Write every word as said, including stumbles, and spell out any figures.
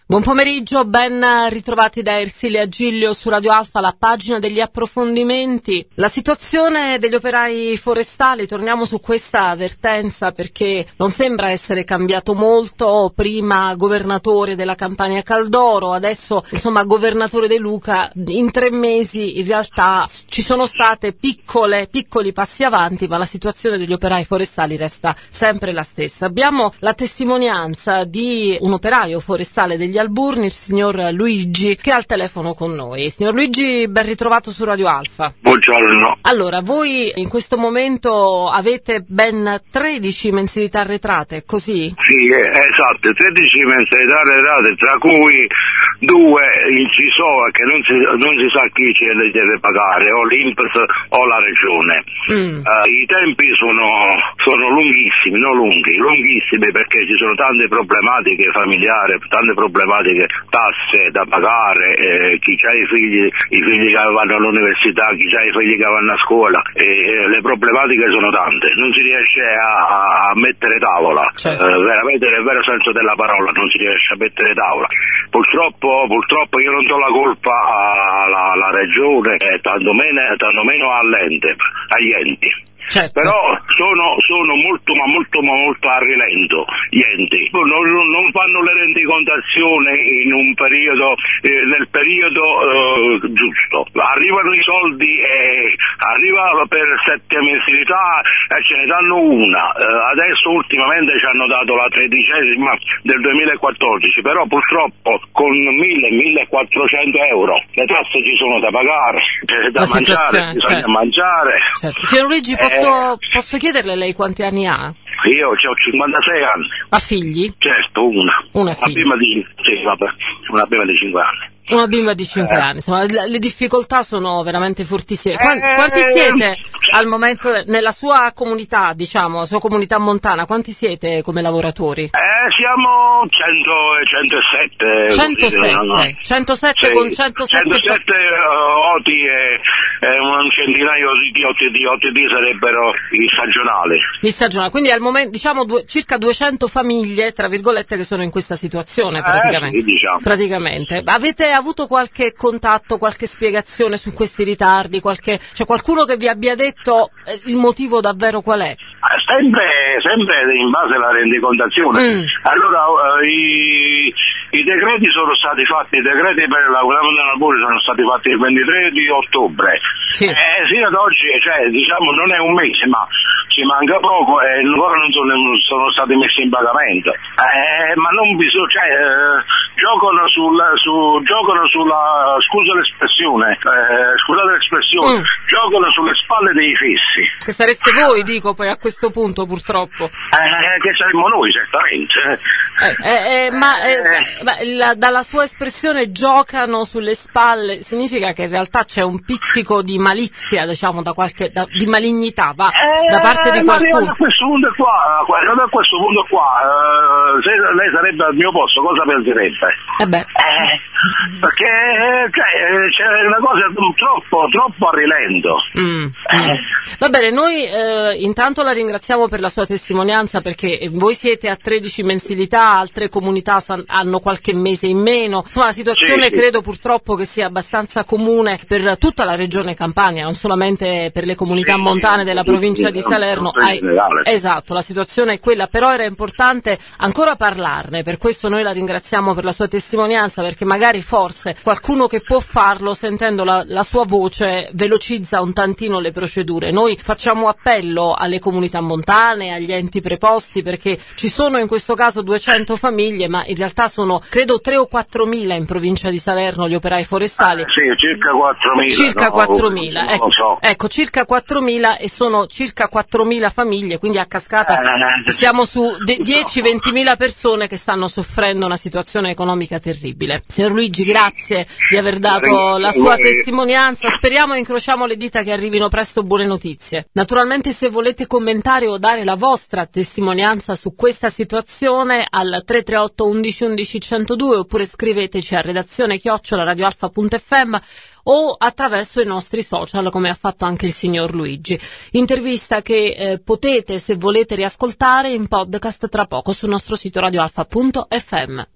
Buon pomeriggio, ben ritrovati da Ersilia Giglio su Radio Alfa, la pagina degli approfondimenti. La situazione degli operai forestali, torniamo su questa avvertenza perché non sembra essere cambiato molto, prima governatore della Campania Caldoro, adesso insomma governatore De Luca. In tre mesi in realtà ci sono state piccole, piccoli passi avanti, ma la situazione degli operai forestali resta sempre la stessa. Abbiamo la testimonianza di un operaio forestale degli Alburni, il signor Luigi, che è al telefono con noi. Signor Luigi, ben ritrovato su Radio Alfa. Buongiorno. Allora, voi in questo momento avete ben tredici mensilità arretrate, è così? Sì, esatto, tredici mensilità arretrate, tra cui due incisore che non si, non si sa chi ce le deve pagare, o l'I N P S o la Regione. Mm. Uh, I tempi sono, sono lunghissimi, non lunghi, lunghissimi perché ci sono tante problematiche familiari, tante problematiche, tasse da pagare, eh, chi ha i figli, i figli che vanno all'università, chi ha i figli che vanno a scuola, e eh, le problematiche sono tante, non si riesce a, a mettere tavola, certo. eh, veramente nel vero senso della parola non si riesce a mettere tavola. Purtroppo, purtroppo io non do la colpa alla, alla Regione, eh, tanto meno, tanto meno all'ente, agli enti. Certo. Però sono, sono molto ma molto ma molto a rilento gli enti, non, non fanno le rendicontazioni in un periodo, eh, nel periodo eh, giusto, arrivano i soldi e arriva per sette mensilità e ce ne danno una, eh, adesso ultimamente ci hanno dato la tredicesima del duemilaquattordici, però purtroppo con mille millequattrocento euro le tasse ci sono da pagare, c'è da mangiare, bisogna certo. mangiare. Certo. Signor Luigi, posso Posso, posso chiederle lei quanti anni ha? Io ho cinquantasei anni. Ha figli? Certo, una. Una Una bimba di, sì, vabbè, una bimba di cinque anni. Una bimba di cinque eh. anni, insomma, le difficoltà sono veramente fortissime. Quanti, eh, quanti siete al momento nella sua comunità, diciamo, la sua comunità montana, quanti siete come lavoratori? Eh, siamo cento, centosette. centosette, no, no. centosette sì, con centosette... centosette uh, O T e, e un centinaio di O T D, O T D sarebbero i stagionali. Gli stagionali, quindi al momento, diciamo, due, circa duecento famiglie, tra virgolette, che sono in questa situazione, praticamente. Eh, sì, diciamo. Praticamente. Avete avuto qualche contatto, qualche spiegazione su questi ritardi, qualche, cioè qualcuno che vi abbia detto eh, il motivo davvero qual è? Sempre, sempre in base alla rendicontazione. Mm. Allora uh, i, i decreti sono stati fatti, i decreti per la Campania Alburni sono stati fatti il ventitré di ottobre. Sì. Eh, fino ad oggi, cioè, diciamo, non è un mese, ma ci manca poco e ancora non sono, sono stati messi in pagamento. Eh, ma non bisogna, cioè, eh, giocano sulla, su, giocano sulla, scusa l'espressione, eh, scusate l'espressione, mm. giocano sulle spalle dei fissi. Che sareste voi, dico, poi a questo punto, purtroppo. Eh, che saremmo noi, certamente. Eh, eh, eh, ma eh, la, dalla sua espressione giocano sulle spalle, significa che in realtà c'è un pizzico di malizia, diciamo, da qualche, da, di malignità, va, eh, da parte di qualcuno. A questo punto qua, a questo punto qua, eh, se lei sarebbe al mio posto, cosa penserebbe? Eh beh. Eh, perché cioè, c'è una cosa troppo, troppo a rilento. Mm, eh. mm. Va bene, noi eh, intanto la ringraziamo per la sua testimonianza, perché voi siete a tredici mensilità, altre comunità san- hanno qualche mese in meno, insomma la situazione sì, sì. credo purtroppo che sia abbastanza comune per tutta la regione Campania, non solamente per le comunità sì, montane della provincia sì, di Salerno. Hai... Esatto, la situazione è quella, però era importante ancora parlarne, per questo noi la ringraziamo per la sua testimonianza, perché magari forse qualcuno che può farlo, sentendo la, la sua voce, velocizza un tantino le procedure. Noi facciamo appello alle comunità montane, agli enti preposti, perché ci sono in questo caso duecento famiglie, ma in realtà sono credo tre o quattromila in provincia di Salerno gli operai forestali. Eh, sì, circa quattromila. Circa no, quattromila, ecco, so. ecco, circa quattromila, e sono circa quattromila famiglie, quindi a cascata eh, siamo su dieci ventimila persone che stanno soffrendo una situazione economica terribile. Signor Luigi, grazie di aver dato la sua testimonianza, speriamo, incrociamo le dita, che arrivino presto buone notizie. Naturalmente, se volete commentare o dare la vostra testimonianza su questa situazione, al tre tre otto undici undici centodue, oppure scriveteci a redazione chiocciola radioalfa punto effe emme o attraverso i nostri social, come ha fatto anche il signor Luigi. Intervista che eh, potete, se volete, riascoltare in podcast tra poco sul nostro sito radioalfa punto effe emme.